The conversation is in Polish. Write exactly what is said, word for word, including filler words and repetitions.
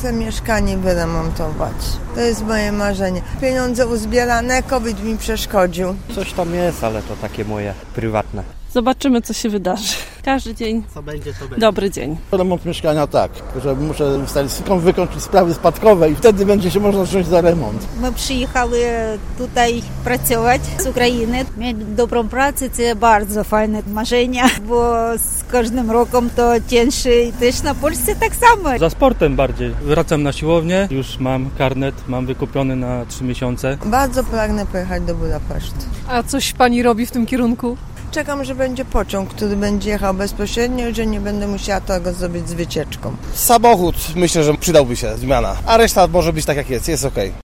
Chcę mieszkanie wyremontować. To jest moje marzenie. Pieniądze uzbierane, COVID mi przeszkodził. Coś tam jest, ale to takie moje prywatne. Zobaczymy, co się wydarzy. Każdy dzień Co będzie, to będzie. dobry dzień. Remont mieszkania tak, że muszę statystyką wykończyć sprawy spadkowe i wtedy będzie się można wziąć za remont. Ми приїхали tutaj працювати з України. Mieć dobrą pracę to bardzo fajne marzenia, bo z każdym rokiem to cięższe i też na Polsce tak samo. Za sportem bardziej. Wracam na siłownię, już mam karnet, mam wykupiony na trzy miesiące. Bardzo pragnę pojechać do Budapesztu. A coś pani robi w tym kierunku? Czekam, że będzie pociąg, który będzie jechał bezpośrednio i że nie będę musiała tego zrobić z wycieczką. Samochód myślę, że przydałby się zmiana, a reszta może być tak jak jest, jest okej.